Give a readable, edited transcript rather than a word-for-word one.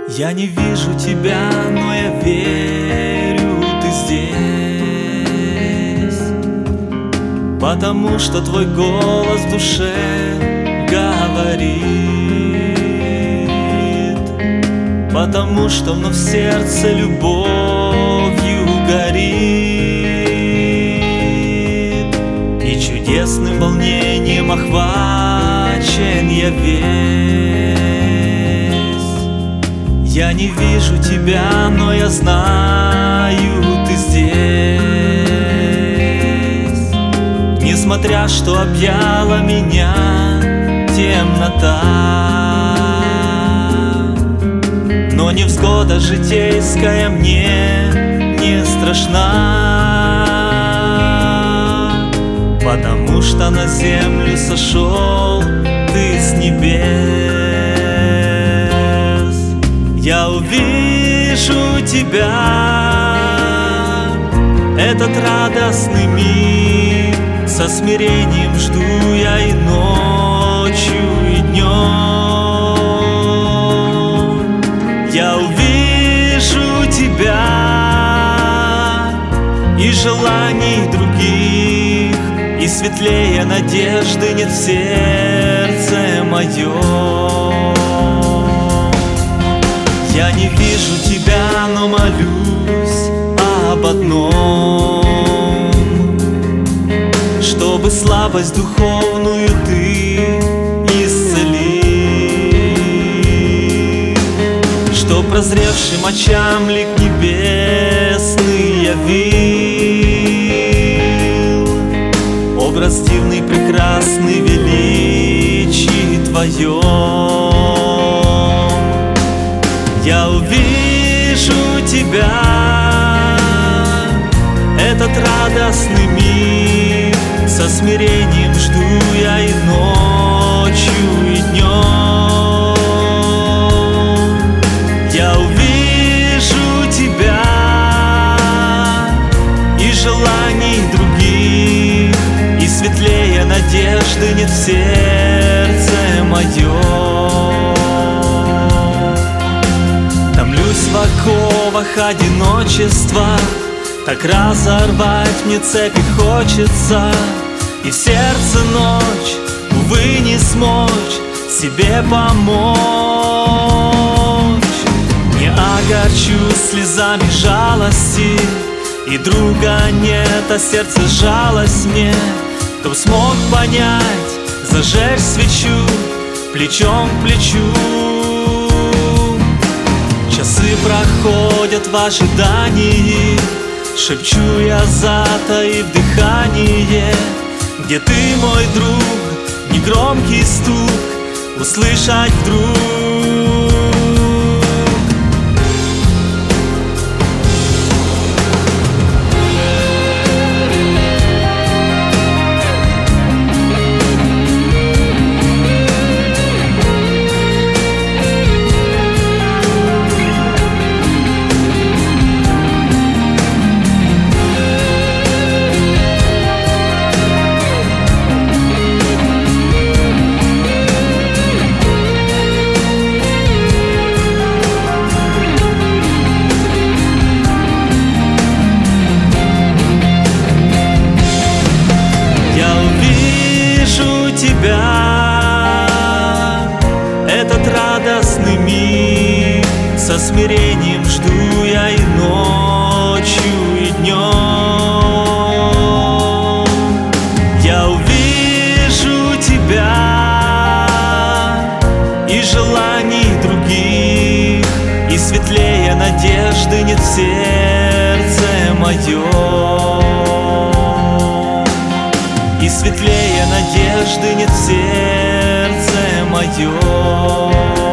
Я не вижу тебя, но я верю, ты здесь, потому что твой голос в душе говорит, потому что вновь сердце любовью горит, и чудесным волнением охвачен я весь. Я не вижу тебя, но я знаю, ты здесь, несмотря что объяла меня темнота. Но невзгода житейская мне не страшна, потому что на землю сошел ты с небес. Я увижу тебя, этот радостный миг, со смирением жду я и ночью, и днем. Я увижу тебя, и желаний других, и светлее надежды нет в сердце моем. Я не вижу тебя, но молюсь об одном, чтобы слабость духовную ты исцели, чтоб прозревшим очам лик небесный явил образ дивный, прекрасный, величий твоем. Я увижу тебя, этот радостный миг, со смирением жду я и ночью, и днем. Я увижу тебя, и желаний других, и светлее надежды нет в сердце моем. Томлюсь в оковах одиночества, так разорвать мне цепи хочется, и в сердце ночь, увы, не смочь себе помочь. Не огорчу слезами жалости, и друга нет, а сердце жалость мне. Кто смог понять, зажечь свечу плечом к плечу. Часы проходят в ожидании, шепчу я, затаив дыхание. Где ты, мой друг, негромкий стук услышать вдруг. Этот радостный миг, со смирением жду я и ночью, и днем. Я увижу тебя, и желаний других, и светлее надежды нет в сердце моем. И светлее надежды нет в сердце моем.